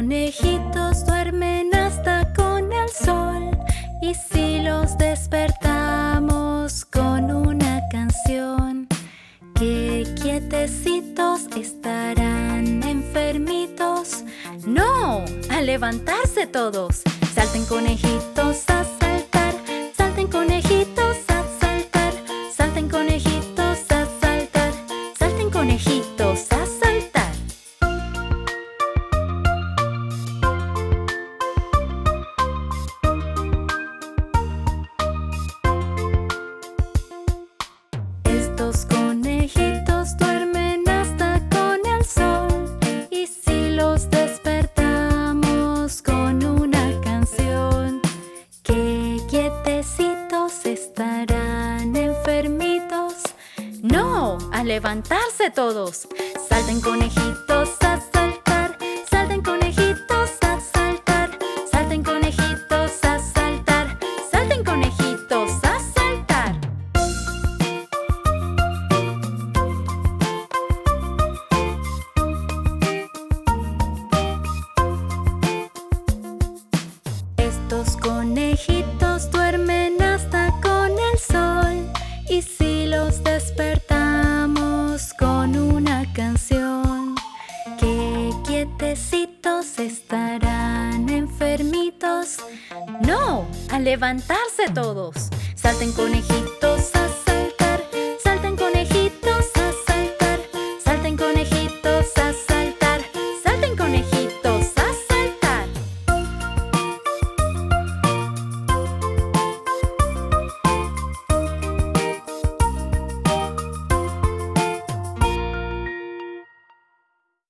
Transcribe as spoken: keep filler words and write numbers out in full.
conejitos duermen hasta con el sol. Y si los despertamos con una canción, qué quietecitos estarán enfermitos. ¡No! ¡A levantarse todos! Salten conejitos a saltar, salten conejitos a saltar, salten conejitos a saltar, salten conejitos a saltar. Estos conejitos duermen hasta con el sol. Y si los despertamos con una canción, qué quietecitos estarán enfermitos. ¡No! ¡A levantarse todos! Salten conejitos a saltar, salten conejitos a saltar, salten conejitos a saltar, salten conejitos a saltar. Estos conejitos duermen hasta con el sol. Y si los despertamos con una canción, qué quietecitos estarán enfermitos. ¡No! ¡A levantarse todos! Salten conejitos a